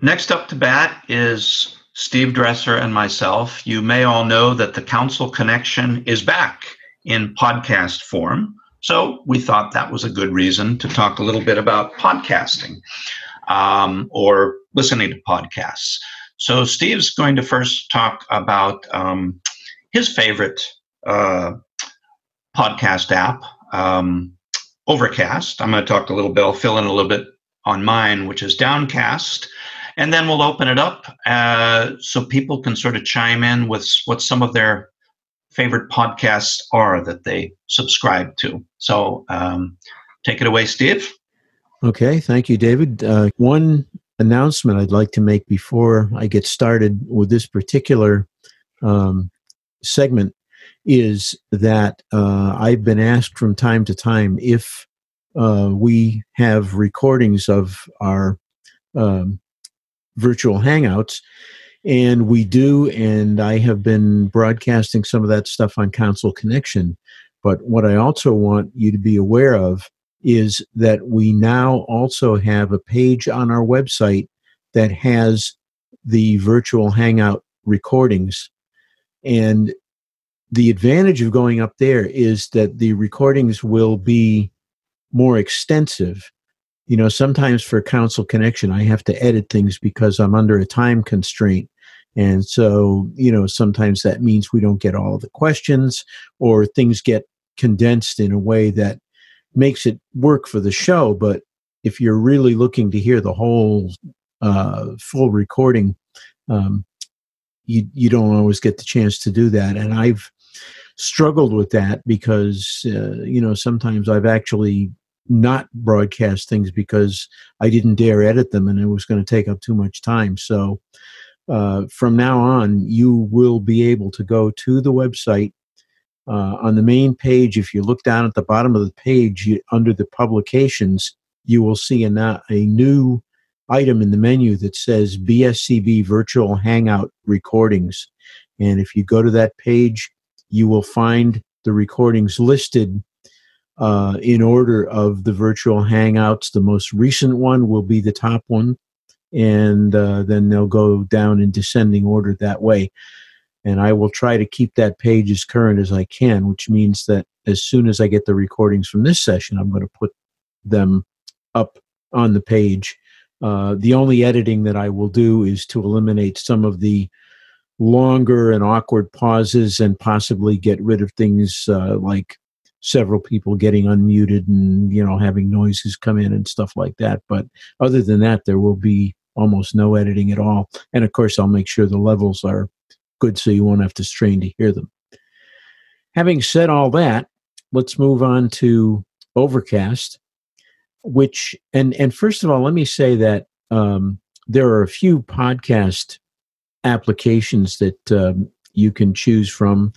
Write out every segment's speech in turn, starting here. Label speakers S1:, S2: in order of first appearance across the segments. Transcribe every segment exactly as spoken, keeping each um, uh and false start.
S1: Next up to bat is Steve Dresser and myself. You may all know that the Council Connection is back in podcast form. So we thought that was a good reason to talk a little bit about podcasting um, or listening to podcasts. So Steve's going to first talk about um, his favorite uh, podcast app, um, Overcast. I'm going to talk a little bit, I'll fill in a little bit on mine, which is Downcast. And then we'll open it up uh, so people can sort of chime in with what some of their favorite podcasts are that they subscribe to. So um, take it away, Steve.
S2: Okay, thank you, David. Uh, one announcement I'd like to make before I get started with this particular um, segment is that uh, I've been asked from time to time if uh, we have recordings of our um, virtual hangouts, and we do, and I have been broadcasting some of that stuff on Council Connection. But what I also want you to be aware of is that we now also have a page on our website that has the virtual hangout recordings. And the advantage of going up there is that the recordings will be more extensive. You know, sometimes for Council Connection, I have to edit things because I'm under a time constraint. And so, you know, sometimes that means we don't get all of the questions, or things get condensed in a way that makes it work for the show. But if you're really looking to hear the whole uh, full recording, um, you, you don't always get the chance to do that. And I've struggled with that because, uh, you know, sometimes I've actually not broadcast things because I didn't dare edit them and it was going to take up too much time. So uh, from now on, you will be able to go to the website. Uh, on the main page, if you look down at the bottom of the page, you, under the publications, you will see a, a new item in the menu that says B S C B Virtual Hangout Recordings. And if you go to that page, you will find the recordings listed Uh, in order of the virtual hangouts. The most recent one will be the top one, and uh, then they'll go down in descending order that way. And I will try to keep that page as current as I can, which means that as soon as I get the recordings from this session, I'm going to put them up on the page. Uh, the only editing that I will do is to eliminate some of the longer and awkward pauses and possibly get rid of things uh, like several people getting unmuted and, you know, having noises come in and stuff like that. But other than that, there will be almost no editing at all. And of course, I'll make sure the levels are good so you won't have to strain to hear them. Having said all that, let's move on to Overcast, which, and, and first of all, let me say that um, there are a few podcast applications that um, you can choose from.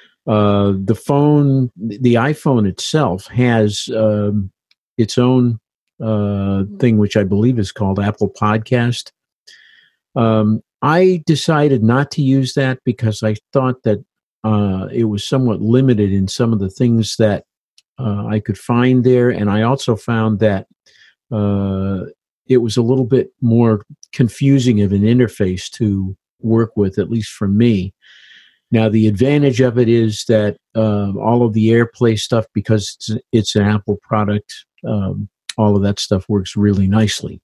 S2: Uh, the phone, the iPhone itself has um, its own uh, thing, which I believe is called Apple Podcast. Um, I decided not to use that because I thought that uh, it was somewhat limited in some of the things that uh, I could find there. And I also found that uh, it was a little bit more confusing of an interface to work with, at least for me. Now, the advantage of it is that uh, all of the AirPlay stuff, because it's, it's an Apple product, um, all of that stuff works really nicely.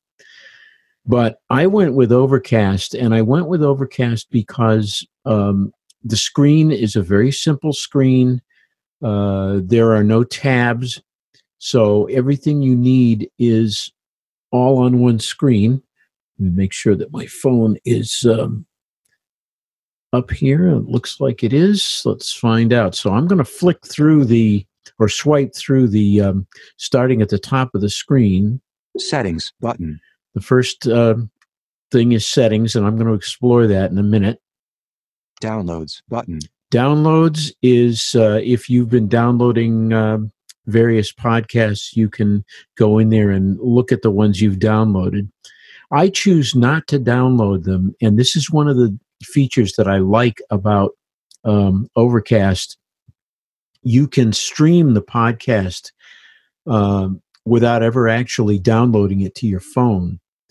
S2: But I went with Overcast, and I went with Overcast because um, the screen is a very simple screen. Uh, there are no tabs, so everything you need is all on one screen. Let me make sure that my phone is Um, up here. It looks like it is. Let's find out. So I'm going to flick through the, or swipe through the, um, starting at the top of the screen.
S3: Settings button.
S2: The first uh, thing is settings, and I'm going to explore that in a minute.
S3: Downloads button.
S2: Downloads is uh, if you've been downloading uh, various podcasts, you can go in there and look at the ones you've downloaded. I choose not to download them, and this is one of the features that I like about um, Overcast. You can stream the podcast um, without ever actually downloading it to your phone.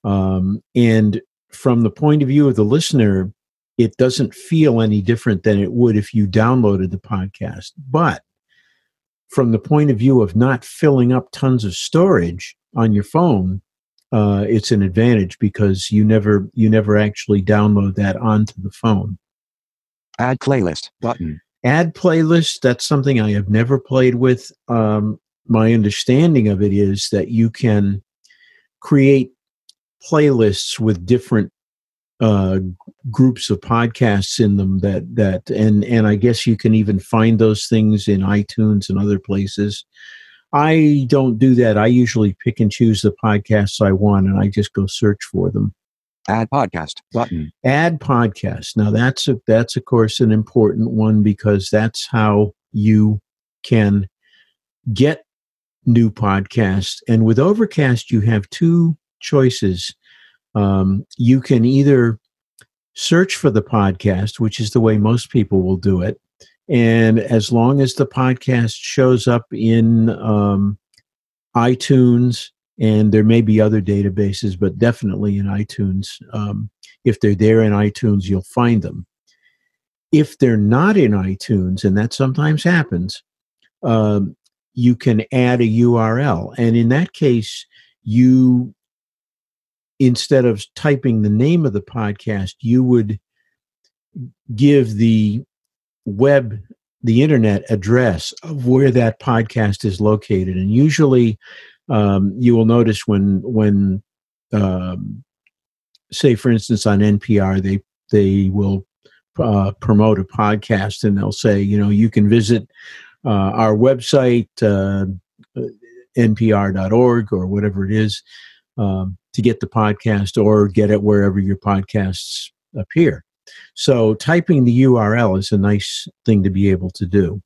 S2: Um, and from the point of view of the listener, it doesn't feel any different than it would if you downloaded the podcast. But from the point of view of not filling up tons of storage on your phone, uh, it's an advantage because you never you never actually download that onto the phone.
S3: Add playlist button.
S2: Add playlist, that's something I have never played with. Um, my understanding of it is that you can create playlists with different uh, groups of podcasts in them that, that and, and I guess you can even find those things in iTunes and other places. I don't do that. I usually pick and choose the podcasts I want, and I just go search for them.
S3: Add podcast button.
S2: Add podcast. Now that's a, that's of course an important one because that's how you can get new podcasts. And with Overcast, you have two choices. Um, you can either search for the podcast, which is the way most people will do it, and as long as the podcast shows up in um, iTunes. And there may be other databases, but definitely in iTunes. Um, if they're there in iTunes, you'll find them. If they're not in iTunes, and that sometimes happens, um, you can add a U R L. And in that case, you, instead of typing the name of the podcast, you would give the web, the internet address of where that podcast is located. And usually, Um, you will notice when, when um, say, for instance, on N P R, they they will uh, promote a podcast, and they'll say, you know, you can visit uh, our website, uh, N P R dot org or whatever it is, um, to get the podcast or get it wherever your podcasts appear. So typing the U R L is a nice thing to be able to do.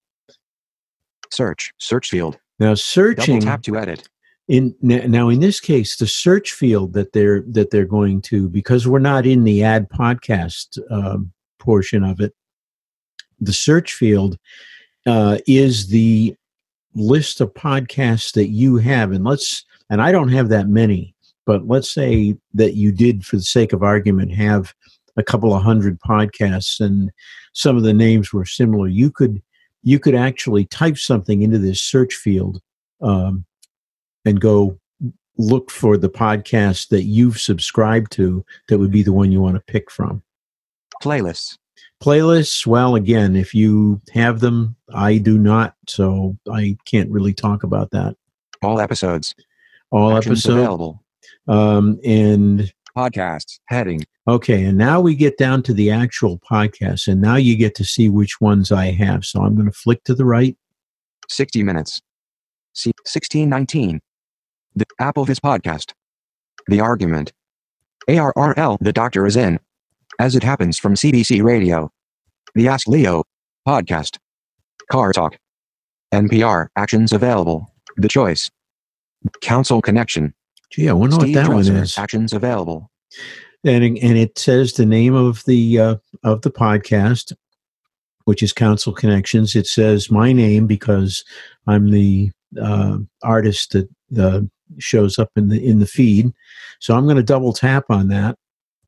S3: Search. Search field.
S2: Now searching.
S3: Double tap to edit.
S2: In now, in this case, the search field that they're that they're going to, because we're not in the add podcast um, portion of it, the search field uh, is the list of podcasts that you have, and let's and I don't have that many, but let's say that you did, for the sake of argument, have a couple of hundred podcasts, and some of the names were similar. You could you could actually type something into this search field. Um, and go look for the podcast that you've subscribed to that would be the one you want to pick from.
S3: Playlists.
S2: Playlists, well, again, if you have them, I do not, so I can't really talk about that.
S3: All episodes.
S2: All
S3: Actions
S2: episodes.
S3: available.
S2: Um, and
S3: Podcasts. Heading.
S2: okay, and now we get down to the actual podcast, and now you get to see which ones I have. So I'm going to flick to the right.
S3: sixty minutes. See sixteen nineteen. The Applevis podcast. The Argument. A R R L. The Doctor is In. As It Happens from C B C Radio. The Ask Leo podcast. Car Talk. N P R. Actions available. The Choice. Council Connection.
S2: Gee, I wonder
S3: Steve
S2: what that
S3: Dresser,
S2: one is.
S3: Actions available.
S2: And and it says the name of the uh, of the podcast, which is Council Connections. It says my name because I'm the uh, artist that uh, shows up in the in the feed. So I'm going to double tap on that.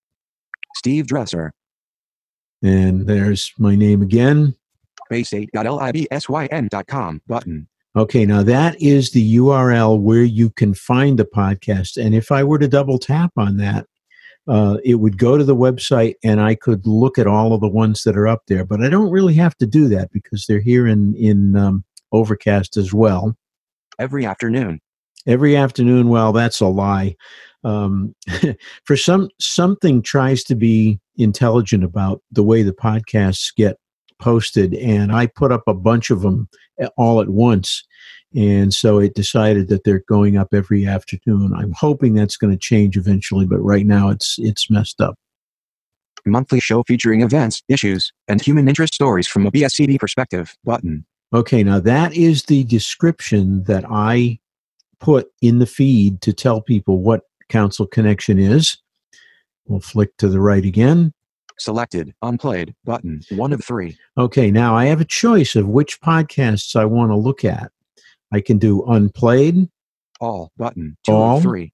S3: Steve Dresser.
S2: And there's my name again.
S3: base eight dot libsyn dot com button.
S2: Okay, now that is the U R L where you can find the podcast. And if I were to double tap on that, uh, it would go to the website and I could look at all of the ones that are up there. But I don't really have to do that because they're here in, in um, Overcast as well.
S3: Every afternoon.
S2: Every afternoon, well, that's a lie. Um, for some, something tries to be intelligent about the way the podcasts get posted, and I put up a bunch of them all at once, and so it decided that they're going up every afternoon. I'm hoping that's going to change eventually, but right now it's it's messed up.
S3: Monthly show featuring events, issues, and human interest stories from a B S C D perspective button.
S2: Okay, now that is the description that I put in the feed to tell people what Council Connection is. We'll flick to the right again.
S3: Selected, unplayed, button, one of three.
S2: Okay, now I have a choice of which podcasts I want to look at. I can do unplayed.
S3: All, button, two
S2: All.
S3: of three.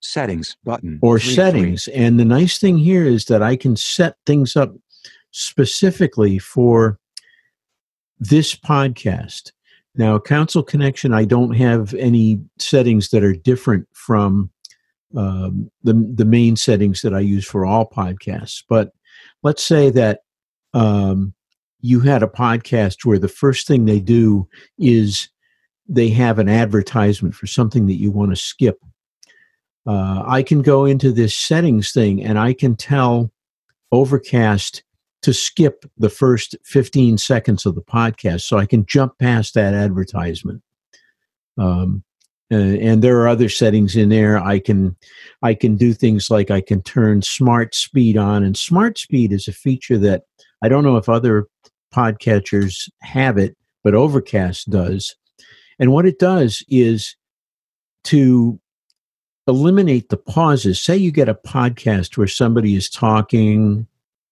S3: Settings button.
S2: or
S3: Three,
S2: settings. And the nice thing here is that I can set things up specifically for this podcast. Now, Council Connection, I don't have any settings that are different from um, the, the main settings that I use for all podcasts. But let's say that um, you had a podcast where the first thing they do is they have an advertisement for something that you want to skip. Uh, I can go into this settings thing and I can tell Overcast to skip the first fifteen seconds of the podcast, so I can jump past that advertisement. Um, and, and there are other settings in there. I can, I can do things like I can turn Smart Speed on, and Smart Speed is a feature that I don't know if other podcatchers have it, but Overcast does. And what it does is to eliminate the pauses. Say you get a podcast where somebody is talking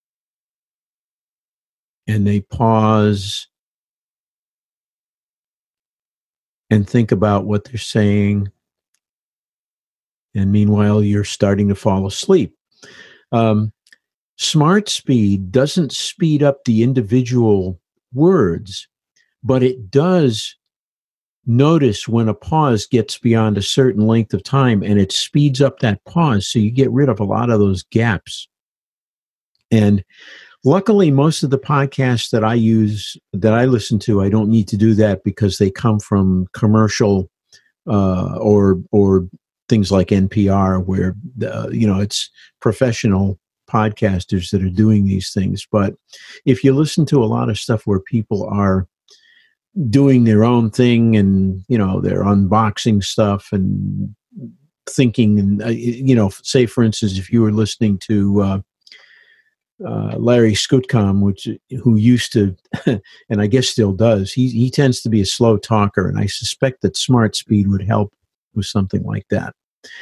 S2: and they pause and think about what they're saying. And meanwhile, you're starting to fall asleep. Um, Smart Speed doesn't speed up the individual words, but it does notice when a pause gets beyond a certain length of time, and it speeds up that pause, so you get rid of a lot of those gaps. And luckily, most of the podcasts that I use, that I listen to, I don't need to do that because they come from commercial uh, or or things like N P R, where uh, you know it's professional podcasters that are doing these things. But if you listen to a lot of stuff where people are doing their own thing, and you know they're unboxing stuff and thinking, and uh, you know, say for instance, if you were listening to uh, uh, Larry Skutcom, which who used to, and I guess still does, he he tends to be a slow talker, and I suspect that Smart Speed would help with something like that.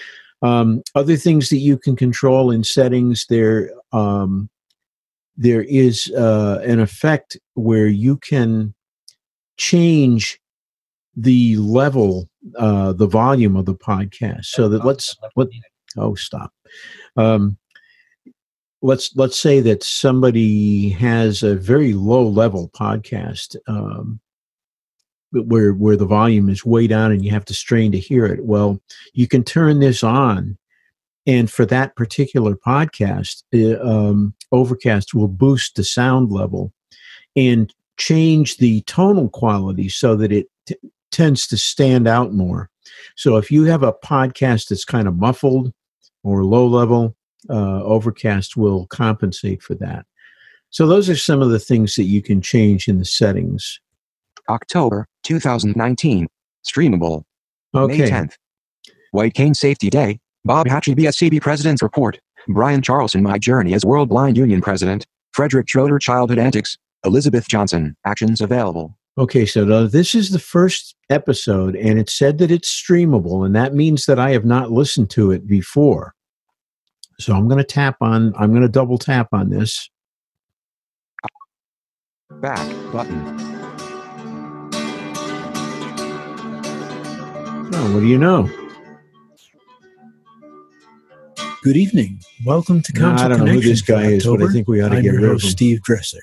S2: Um, other things that you can control in settings, there um, there is uh, an effect where you can change the level, uh, the volume of the podcast, so that let's let oh stop. Um, let's let's say that somebody has a very low level podcast, um, where where the volume is way down and you have to strain to hear it. Well, you can turn this on, and for that particular podcast, uh, um, Overcast will boost the sound level and change the tonal quality so that it t- tends to stand out more. So if you have a podcast that's kind of muffled or low level, uh, Overcast will compensate for that. So those are some of the things that you can change in the settings.
S3: October two thousand nineteen. Streamable.
S2: Okay.
S3: May tenth. White Cane Safety Day. Bob Hatchie, B S C B President's Report. Brian Charlson, My Journey as World Blind Union President. Frederick Schroeder, Childhood Antics. Elizabeth Johnson, actions available. Okay, so uh, this is the first episode, and it said that it's streamable, and that means that I have not listened to it before. So I'm going to tap on, I'm going to double tap on this. Back button. Oh, what do you know?
S4: Good evening. Welcome to
S2: No,
S4: Council
S2: I don't know who
S4: Connection
S2: this guy
S4: for
S2: is, but I
S4: October.
S2: think we ought to
S4: I'm
S2: get
S4: your
S2: rid of
S4: host,
S2: him.
S4: Steve Dresser.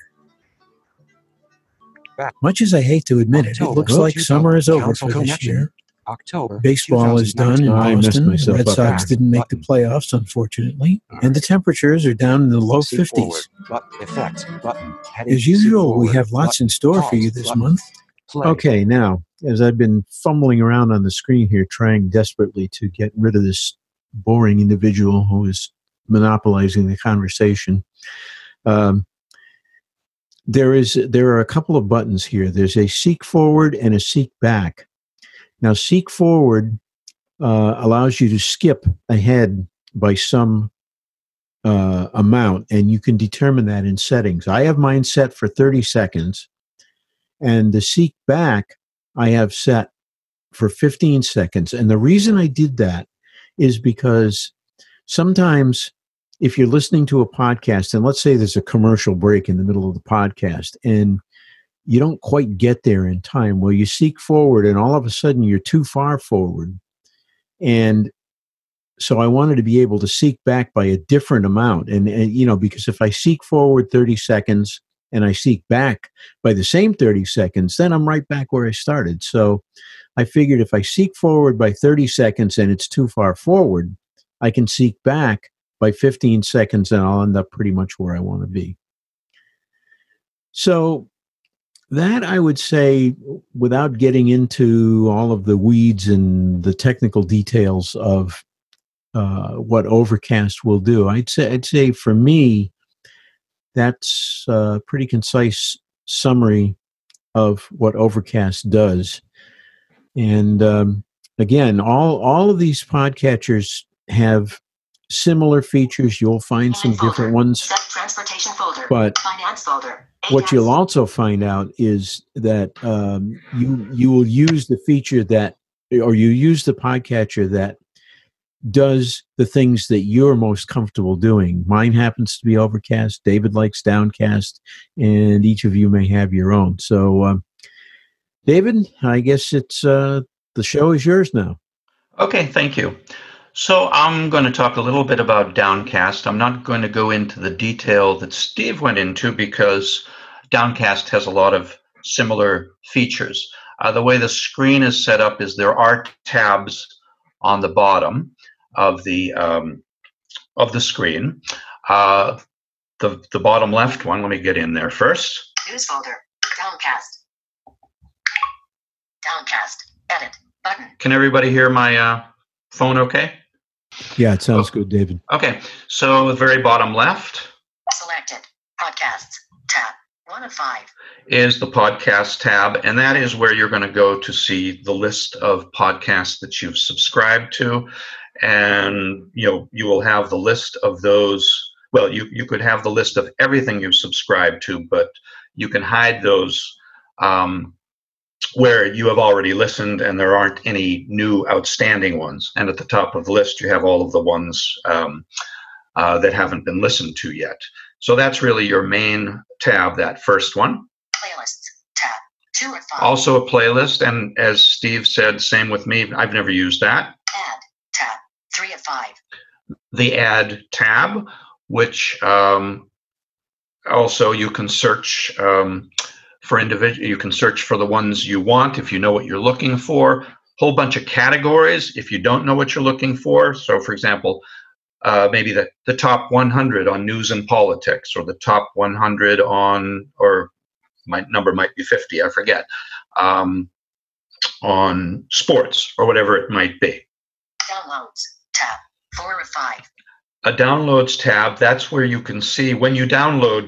S3: Back.
S4: Much as I hate to admit it, it
S3: October
S4: looks like summer is over
S3: Council
S4: for this
S3: Connection.
S4: year.
S3: October.
S4: Baseball is done in
S2: Oh, I messed
S4: Boston. The
S2: myself
S4: Red
S2: up
S4: Sox
S3: there.
S4: didn't make the
S3: Button.
S4: playoffs, unfortunately. And the temperatures are down in the low
S3: See
S4: fifties.
S3: forward. But effect. Button. Heading.
S4: As
S3: See
S4: usual, we
S3: forward.
S4: have lots in store for you this
S3: Pause.
S4: month.
S3: Play.
S2: Okay, now, as I've been fumbling around on the screen here, trying desperately to get rid of this boring individual who is monopolizing the conversation, um, there is there are a couple of buttons here. There's a seek forward and a seek back. Now, seek forward uh, allows you to skip ahead by some uh, amount, and you can determine that in settings. I have mine set for thirty seconds, and the seek back I have set for fifteen seconds. And the reason I did that is because sometimes if you're listening to a podcast, and let's say there's a commercial break in the middle of the podcast, and you don't quite get there in time, well, you seek forward, and all of a sudden you're too far forward, and so I wanted to be able to seek back by a different amount. And, and, you know, because if I seek forward thirty seconds and I seek back by the same thirty seconds, then I'm right back where I started. So I figured if I seek forward by thirty seconds and it's too far forward, I can seek back by fifteen seconds and I'll end up pretty much where I want to be. So that, I would say, without getting into all of the weeds and the technical details of uh, what Overcast will do, I'd say, I'd say for me, that's a pretty concise summary of what Overcast does. And um, again, all all of these podcatchers have similar features. You'll find some different ones.
S5: Set transportation folder.
S2: But
S5: finance folder.
S2: what you'll also find out is that um, you you will use the feature that, or you use the podcatcher that does the things that you're most comfortable doing. Mine happens to be Overcast. David likes Downcast, and each of you may have your own. So, um, David, I guess it's uh, the show is yours now.
S1: Okay, thank you. So I'm going to talk a little bit about Downcast. I'm not going to go into the detail that Steve went into because Downcast has a lot of similar features. Uh, the way the screen is set up is there are tabs on the bottom of the um, of the screen. Uh, the the bottom left one. Let me get in there first.
S5: News folder. Downcast. Downcast. Edit button.
S1: Can everybody hear my uh, phone? Okay.
S2: Yeah, it sounds good, David.
S1: Okay, so the very bottom left.
S5: Selected. Podcasts. Tab. One of five.
S1: Is the podcast tab, and that is where you're going to go to see the list of podcasts that you've subscribed to. And you know, you will have the list of those. Well, you, you could have the list of everything you've subscribed to, but you can hide those um, where you have already listened and there aren't any new outstanding ones. And at the top of the list, you have all of the ones um, uh, that haven't been listened to yet. So that's really your main tab, that first one.
S5: Playlists tab. Two of five.
S1: Also a playlist, and as Steve said, same with me. I've never used that.
S5: Add tab. Three of five.
S1: The add tab, which um, also you can search um, for individual. You can search for the ones you want if you know what you're looking for. Whole bunch of categories if you don't know what you're looking for. So, for example, uh, maybe the, the top one hundred on news and politics, or the top one hundred on, or my number might be fifty, I forget, um, on sports or whatever it might be.
S5: Downloads tab. Four of five.
S1: A downloads tab, that's where you can see when you download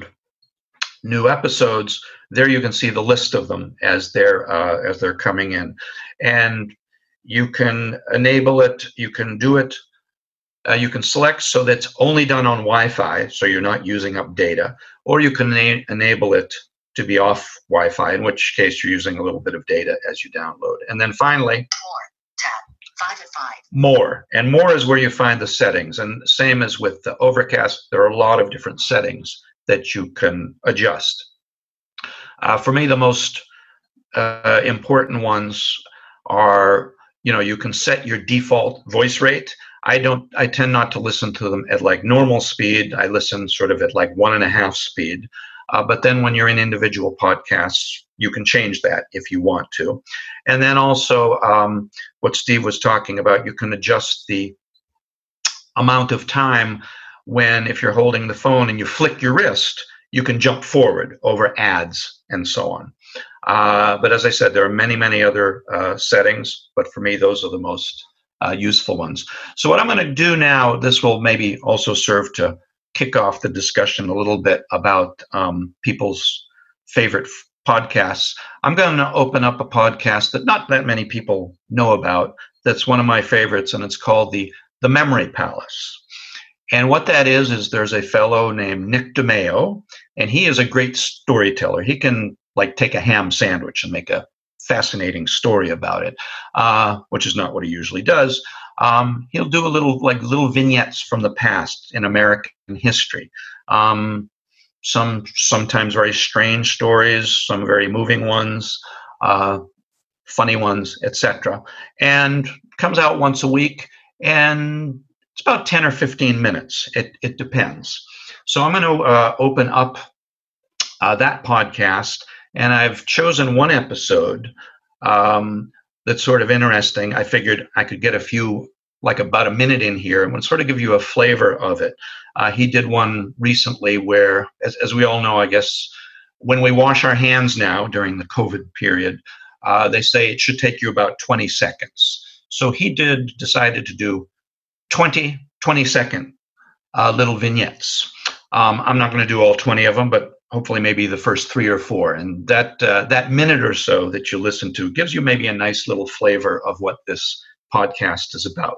S1: new episodes. There you can see the list of them as they're uh, as they're coming in, and you can enable it. You can do it. Uh, you can select so that's only done on Wi-Fi, so you're not using up data, or you can na- enable it to be off Wi-Fi, in which case you're using a little bit of data as you download. And then finally,
S5: More tab. Five of five.
S1: more. And more is where you find the settings. And same as with the Overcast, there are a lot of different settings that you can adjust. Uh, for me, the most uh, important ones are, you know, you can set your default voice rate. I don't, I tend not to listen to them at like normal speed. I listen sort of at like one and a half speed. Uh, but then when you're in individual podcasts, you can change that if you want to. And then also um, what Steve was talking about, you can adjust the amount of time when, if you're holding the phone and you flick your wrist, you can jump forward over ads and so on. Uh, but as I said, there are many, many other uh, settings, but for me, those are the most uh, useful ones. So what I'm going to do now, this will maybe also serve to kick off the discussion a little bit about um, people's favorite f- podcasts. I'm going to open up a podcast that not that many people know about. That's one of my favorites, and it's called the The Memory Palace. And what that is, is there's a fellow named Nick DeMeo, and he is a great storyteller. He can like take a ham sandwich and make a fascinating story about it, uh, which is not what he usually does. Um, he'll do a little like little vignettes from the past in American history. Um, some sometimes very strange stories, some very moving ones, uh, funny ones, et cetera. And comes out once a week. And it's about ten or fifteen minutes. It, it depends. So I'm going to uh, open up uh, that podcast, and I've chosen one episode um, that's sort of interesting. I figured I could get a few, like about a minute in here, and would sort of give you a flavor of it. Uh, he did one recently where, as, as we all know, I guess, when we wash our hands now during the COVID period, uh, they say it should take you about twenty seconds. So he did decided to do twenty, twenty second uh, little vignettes. Um, I'm not going to do all twenty of them, but hopefully maybe the first three or four. And that uh, that minute or so that you listen to gives you maybe a nice little flavor of what this podcast is about.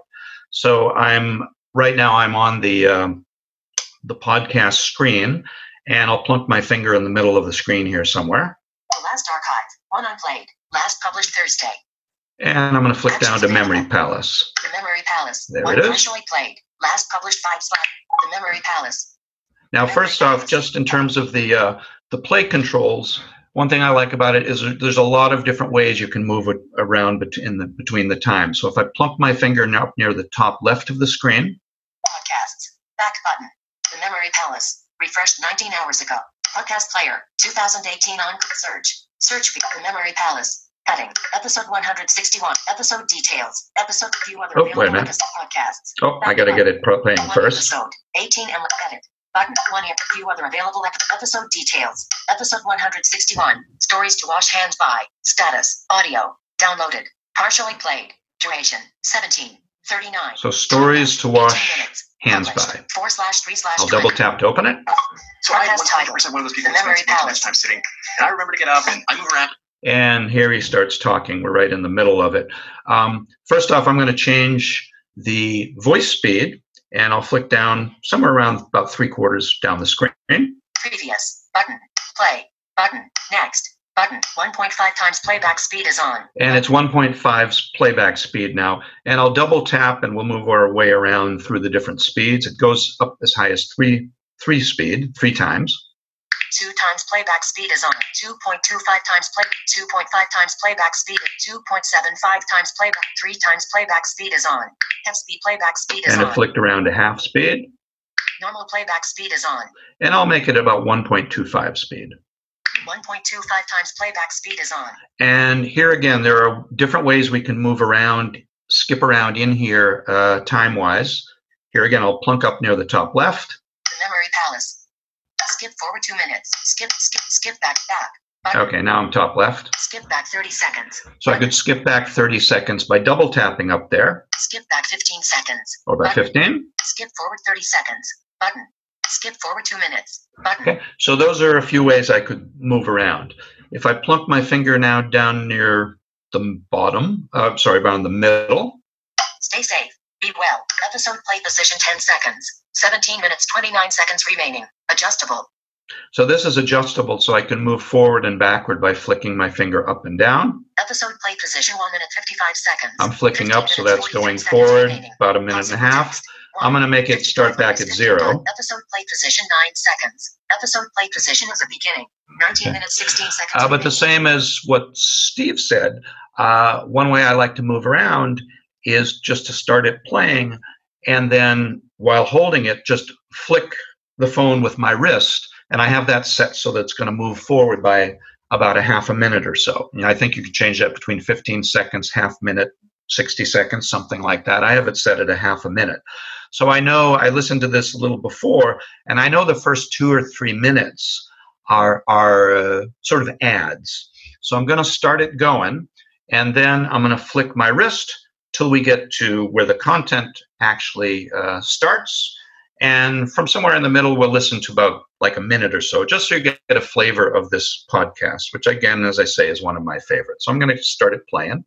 S1: So I'm right now I'm on the um, the podcast screen, and I'll plunk my finger in the middle of the screen here somewhere.
S5: The last archive, one unplayed, last published Thursday.
S1: And I'm going to flick down to Memory Palace.
S5: The Memory Palace.
S1: There
S5: one
S1: it is.
S5: Partially played. Last published five slash. The Memory Palace.
S1: Now, first off, just in terms of the uh, the play controls, one thing I like about it is there's a lot of different ways you can move it around between the between the times. So if I plunk my finger up near the top left of the screen.
S5: Podcasts. Back button. The Memory Palace. Refreshed nineteen hours ago. Podcast player. two thousand eighteen on search. Search for The Memory Palace. Heading. Episode one hundred sixty-one. Episode details. Episode few other
S1: Oh, wait a minute.
S5: podcasts.
S1: Oh, I got to get it pro- playing
S5: One
S1: first.
S5: Episode eighteen and edit. Button one here. Few other available ep- episode details. Episode one hundred sixty-one. Stories to wash hands by. Status. Audio. Downloaded. Partially played. Duration. seventeen. thirty-nine.
S1: So stories to wash
S5: minutes.
S1: hands
S5: Published.
S1: by.
S5: Four slash three slash.
S1: I'll double tap to open it.
S6: So I was
S5: Podcast
S6: one hundred percent one of those people
S5: The
S6: who
S5: Memory
S6: spends most of
S5: Palace.
S6: their time sitting. And I remember to get up and I move around.
S1: And here he starts talking. We're right in the middle of it. Um, first off, I'm going to change the voice speed, and I'll flick down somewhere around about three quarters down the screen.
S5: Previous. Button. Play. Button. Next. Button. one point five times playback speed is on.
S1: And it's one point five's playback speed now. And I'll double tap, and we'll move our way around through the different speeds. It goes up as high as three, three speed, three times.
S5: Two times playback speed is on. two point two five times play. two point five times playback speed. two point seven five times playback. Three times playback speed is on. Half speed playback speed is
S1: And it
S5: on.
S1: flicked around to half speed.
S5: Normal playback speed is on.
S1: And I'll make it about one point two five speed.
S5: one point two five times playback speed is on.
S1: And here again, there are different ways we can move around, skip around in here uh, time-wise. Here again, I'll plunk up near the top left.
S5: The Memory Palace. Skip forward two minutes. Skip, skip, skip back, back. Button.
S1: Okay, now I'm top left.
S5: Skip back thirty seconds.
S1: So I could skip back thirty seconds by double tapping up there,
S5: Skip back fifteen seconds.
S1: or by
S5: Button.
S1: fifteen.
S5: Skip forward thirty seconds. Button. Skip forward two minutes. Button.
S1: Okay, so those are a few ways I could move around. If I plunk my finger now down near the bottom, uh, sorry, around the middle,
S5: Stay safe. Be well. Episode play position ten seconds. seventeen minutes, twenty-nine seconds remaining. Adjustable.
S1: so this is adjustable, so I can move forward and backward by flicking my finger up and down.
S5: Episode play position one minute, fifty-five seconds.
S1: I'm flicking
S5: fifteen
S1: up, so
S5: minutes,
S1: that's
S5: forty-three
S1: going
S5: seconds
S1: forward
S5: remaining.
S1: about a minute and a
S5: Possible
S1: half.
S5: text.
S1: I'm
S5: One.
S1: going to make it start back at zero.
S5: Episode play position nine seconds. Episode play position is a beginning. nineteen minutes, sixteen seconds.
S1: Uh, but the
S5: remaining.
S1: same as what Steve said, uh, one way I like to move around is just to start it playing, and then while holding it, just flick the phone with my wrist, and I have that set so that it's going to move forward by about a half a minute or so. And I think you can change that between fifteen seconds, half minute, sixty seconds, something like that. I have it set at a half a minute. So I know I listened to this a little before, and I know the first two or three minutes are, are uh, sort of ads. So I'm going to start it going, and then I'm going to flick my wrist till we get to where the content actually uh, starts. And from somewhere in the middle, we'll listen to about like a minute or so, just so you get a flavor of this podcast, which again, as I say, is one of my favorites. So I'm going to start it playing.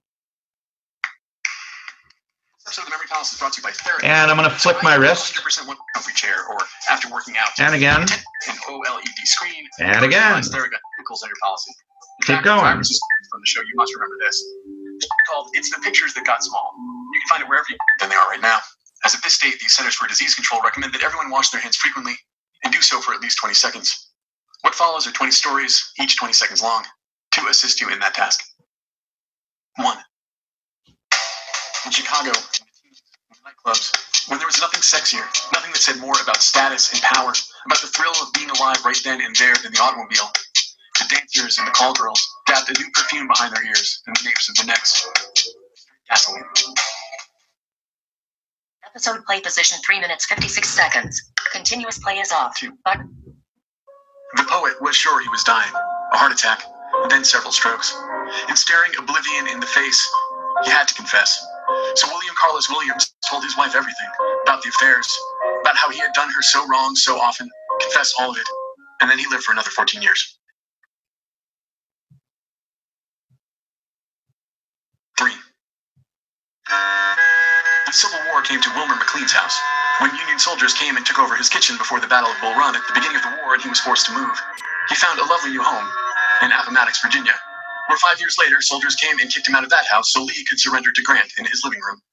S6: This episode of the Memory Palace is brought to you by Therapy.
S1: And I'm going to flick my wrist.
S6: one hundred percent one comfy chair, or after working out.
S1: And again.
S6: An OLED screen.
S1: And again.
S6: Therapeutics under policy. In
S1: Keep
S6: fact,
S1: going.
S6: if I was just from the show, you must remember this. It's called It's the Pictures That Got Small. You can find it wherever you than they are right now. As of this date, the Centers for Disease Control recommend that everyone wash their hands frequently and do so for at least twenty seconds. What follows are twenty stories, each twenty seconds long, to assist you in that task. One. In Chicago, nightclubs when there was nothing sexier, nothing that said more about status and power, about the thrill of being alive right then and there than the automobile. The dancers and the call girls dabbed a new perfume behind their ears and the napes of their necks. Gasoline.
S5: Episode play position three minutes fifty-six seconds. Continuous play is off. Button.
S6: The poet was sure he was dying. A heart attack, then several strokes. And staring oblivion in the face, he had to confess. So William Carlos Williams told his wife everything about the affairs, about how he had done her so wrong so often, confessed all of it, and then he lived for another fourteen years. Three. The Civil War came to Wilmer McLean's house. When Union soldiers came and took over his kitchen before the Battle of Bull Run at the beginning of the war and he was forced to move, he found a lovely new home in Appomattox, Virginia, where five years later, soldiers came and kicked him out of that house so Lee could surrender to Grant in his living room.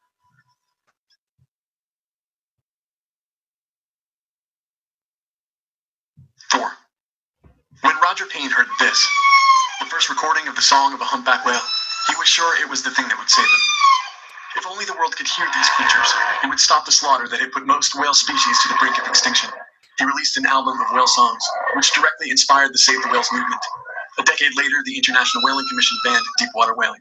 S6: Four. When Roger Payne heard this, the first recording of the song of a humpback whale, he was sure it was the thing that would save them. If only the world could hear these creatures, it would stop the slaughter that had put most whale species to the brink of extinction. He released an album of whale songs, which directly inspired the Save the Whales movement. A decade later, the International Whaling Commission banned deepwater whaling.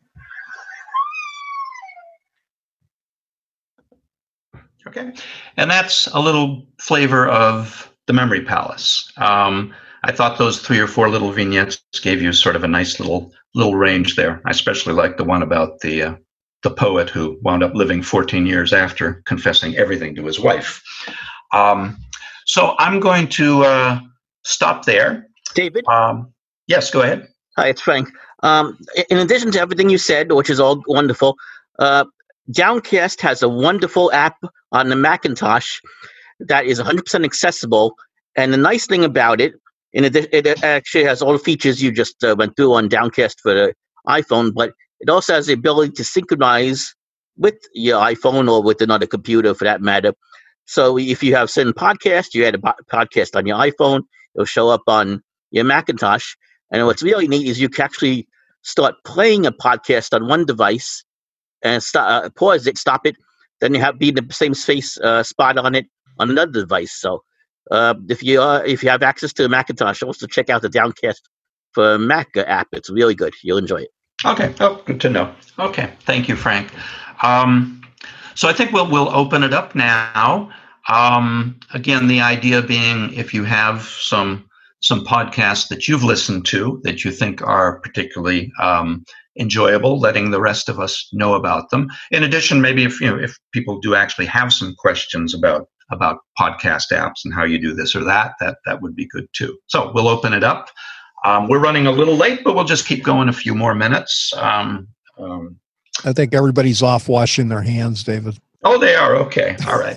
S1: Okay. And that's a little flavor of the Memory Palace. Um, I thought those three or four little vignettes gave you sort of a nice little little range there. I especially like the one about the uh, the poet who wound up living fourteen years after confessing everything to his wife. Um, so I'm going to uh, stop there.
S7: David?
S1: Um, yes, go ahead.
S7: Hi, it's Frank. Um, in addition to everything you said, which is all wonderful, uh, Downcast has a wonderful app on the Macintosh that is one hundred percent accessible. And the nice thing about it, in addition, it actually has all the features you just uh, went through on Downcast for the iPhone, but it also has the ability to synchronize with your iPhone or with another computer for that matter. So if you have certain podcasts, you had a podcast on your iPhone, it'll show up on your Macintosh. And what's really neat is you can actually start playing a podcast on one device and start, uh, pause it, stop it, then you have be in the same space uh, spot on it on another device. So uh, if you uh, if you have access to a Macintosh, also check out the Downcast for Mac app. It's really good. You'll enjoy it.
S1: Okay. Oh, good to know. Okay. Thank you, Frank. Um, so I think we'll we'll open it up now. Um, again, the idea being if you have some some podcasts that you've listened to that you think are particularly um, enjoyable, letting the rest of us know about them. In addition, maybe if you know if people do actually have some questions about about podcast apps and how you do this or that, that that would be good too. So we'll open it up. Um, we're running a little late, but we'll just keep going a few more minutes. Um, um,
S8: I think everybody's off washing their hands, David.
S1: Oh, they are. Okay. All right.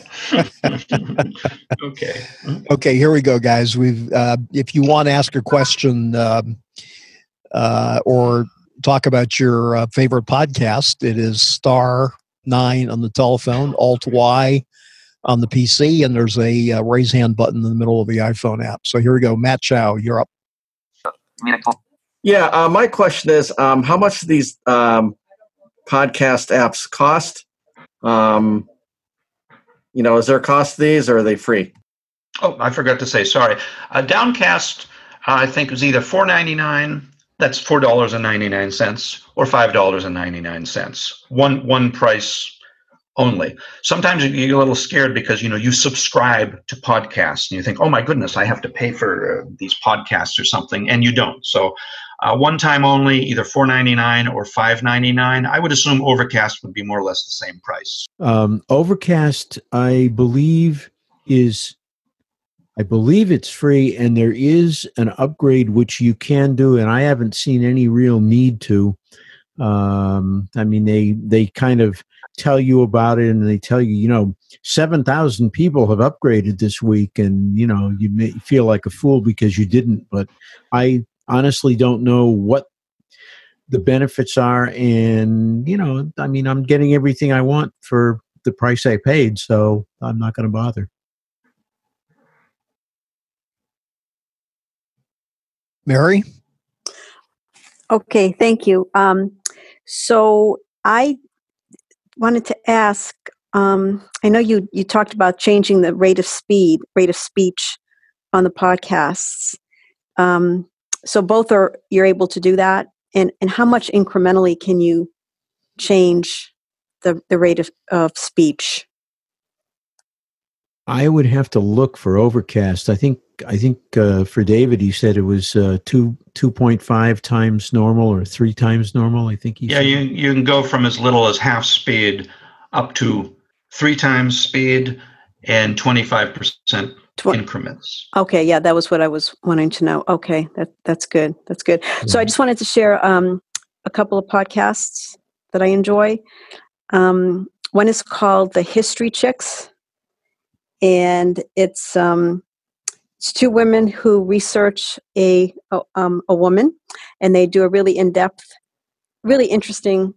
S1: Okay.
S8: Okay, here we go, guys. We've uh, if you want to ask a question um, uh, or talk about your uh, favorite podcast, it is star nine on the telephone, alt Y on the P C, and there's a uh, raise hand button in the middle of the iPhone app. So here we go. Matt Chow, you're up.
S9: Yeah, uh, my question is, um, how much do these um, podcast apps cost? Um, you know, is there a cost to these, or are they free?
S1: Oh, I forgot to say, sorry. Uh, Downcast, uh, I think, was either four ninety-nine, that's four dollars and ninety-nine cents, or five dollars and ninety-nine cents. One one price only. Sometimes you get a little scared because, you know, you subscribe to podcasts and you think, oh my goodness, I have to pay for uh, these podcasts or something, and you don't. So uh, one time only, either four ninety-nine or five ninety-nine. I would assume Overcast would be more or less the same price.
S2: Um, Overcast, I believe, is I believe it's free, and there is an upgrade which you can do, and I haven't seen any real need to. Um, I mean, they they kind of tell you about it, and they tell you, you know, seven thousand people have upgraded this week, and, you know, you may feel like a fool because you didn't. But I honestly don't know what the benefits are, and, you know, I mean, I'm getting everything I want for the price I paid, so I'm not going to bother.
S8: Mary?
S10: Okay, thank you. Um, so I wanted to ask, um, I know you you talked about changing the rate of speed, rate of speech on the podcasts. Um, so both are you're able to do that, and and how much incrementally can you change the the rate of, of speech?
S2: I would have to look for Overcast. I think I think uh, for David, he said it was uh, two two point five times normal or three times normal. I think he
S1: Yeah,
S2: said.
S1: you you can go from as little as half speed up to three times speed and twenty-five percent
S10: Tw-
S1: increments.
S10: Okay, yeah, that was what I was wanting to know. Okay, that that's good. That's good. So I
S2: Yeah.
S10: just wanted to share um, a couple of podcasts that I enjoy. Um, one is called The History Chicks, and it's um, it's two women who research a a, um, a woman, and they do a really in depth, really interesting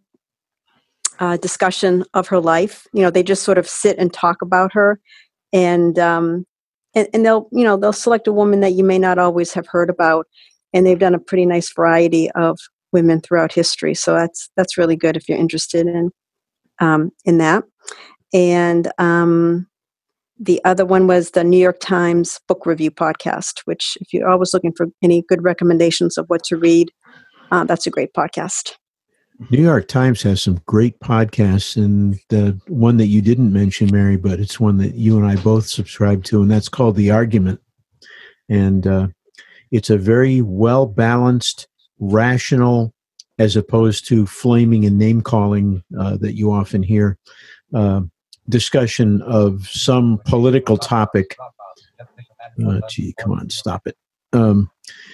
S10: uh, discussion of her life. You know, they just sort of sit and talk about her, and um, and, and they'll you know they'll select a woman that you may not always have heard about, and they've done a pretty nice variety of women throughout history. So that's that's really good if you're interested in um, in that. And um, the other one was the New York Times Book Review podcast, which if you're always looking for any good recommendations of what to read, uh, that's a great podcast.
S2: New York Times has some great podcasts, and the one that you didn't mention, Mary, but it's one that you and I both subscribe to, and that's called The Argument. And uh, it's a very well-balanced, rational, as opposed to flaming and name-calling uh, that you often hear, uh, discussion of some political topic. Oh, gee, come on, stop it. Um,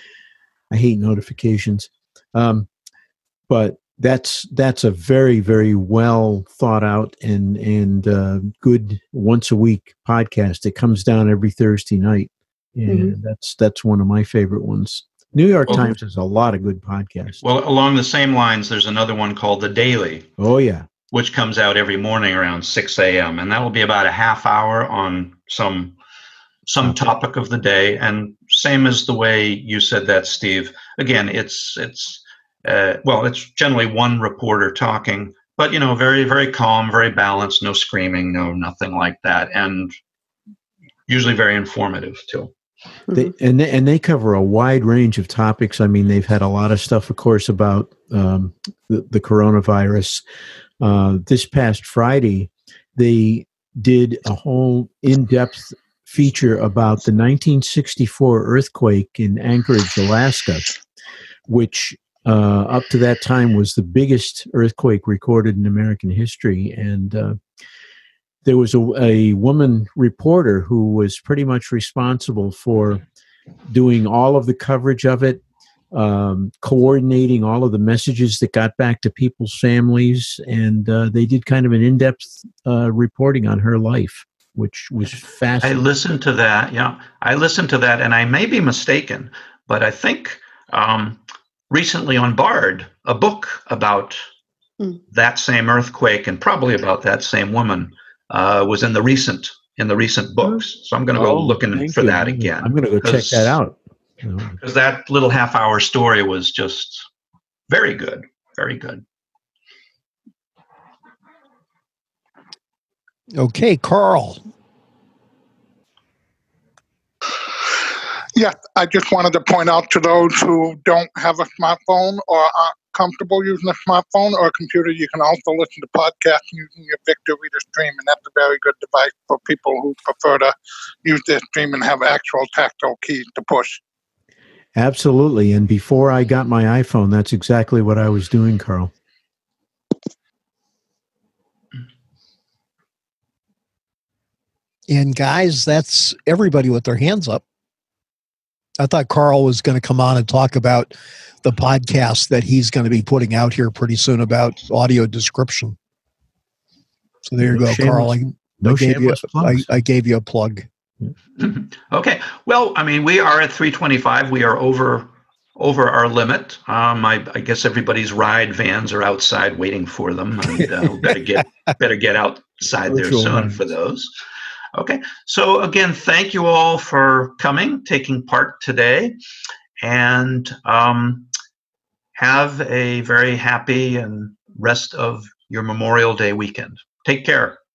S2: I hate notifications. Um, but that's that's a very, very well thought out and and uh, good once a week podcast. It comes down every Thursday night, and
S10: Mhm.
S2: that's that's one of my favorite ones. New York
S1: Well-
S2: Times has a lot of good podcasts.
S1: Well, along the same lines, there's another one called The Daily,
S2: Oh yeah,
S1: which comes out every morning around six a.m. and that will be about a half hour on some some topic of the day. And same as the way you said that, Steve. Again, it's it's uh, well, it's generally one reporter talking, but you know, very very calm, very balanced, no screaming, no nothing like that, and usually very informative too.
S2: they, and they, and they cover a wide range of topics. I mean, they've had a lot of stuff, of course, about um, the, the coronavirus. Uh, this past Friday, they did a whole in-depth feature about the nineteen sixty-four earthquake in Anchorage, Alaska, which uh, up to that time was the biggest earthquake recorded in American history. And uh, there was a, a woman reporter who was pretty much responsible for doing all of the coverage of it, um, coordinating all of the messages that got back to people's families. And uh, they did kind of an in-depth uh, reporting on her life, which was
S1: I
S2: fascinating.
S1: listened to that. Yeah, I listened to that, and I may be mistaken, but I think um, recently on Bard, a book about
S10: Mm.
S1: that same earthquake and probably about that same woman uh, was in the recent in the recent books. So I'm going to go
S2: Oh,
S1: looking
S2: thank
S1: for
S2: you.
S1: that
S2: I'm gonna-
S1: again.
S2: I'm going to go check
S1: because-
S2: that out. You know.
S1: because that little half hour story was just very good, very good.
S8: Okay, Carl.
S11: Yeah, I just wanted to point out to those who don't have a smartphone or aren't comfortable using a smartphone or a computer, you can also listen to podcasts using your Victor Reader Stream, and that's a very good device for people who prefer to use their stream and have actual tactile keys to push.
S2: Absolutely. And before I got my iPhone, that's exactly what I was doing, Carl.
S8: And guys, that's everybody with their hands up. I thought Carl was going to come on and talk about the podcast that he's going to be putting out here pretty soon about audio description. So there you
S2: No
S8: go,
S2: shameless-
S8: Carl. I,
S2: No
S8: I gave you,
S2: shameless
S8: I,
S2: plugs.
S8: I gave you a plug.
S1: Okay. Well, I mean, we are at three twenty-five. We are over over our limit. Um, I, I guess everybody's ride vans are outside waiting for them, and uh, we better get better get outside there
S2: Virtual
S1: soon
S2: rides.
S1: for those. Okay. So again, thank you all for coming, taking part today, and um, have a very happy and rest of your Memorial Day weekend. Take care.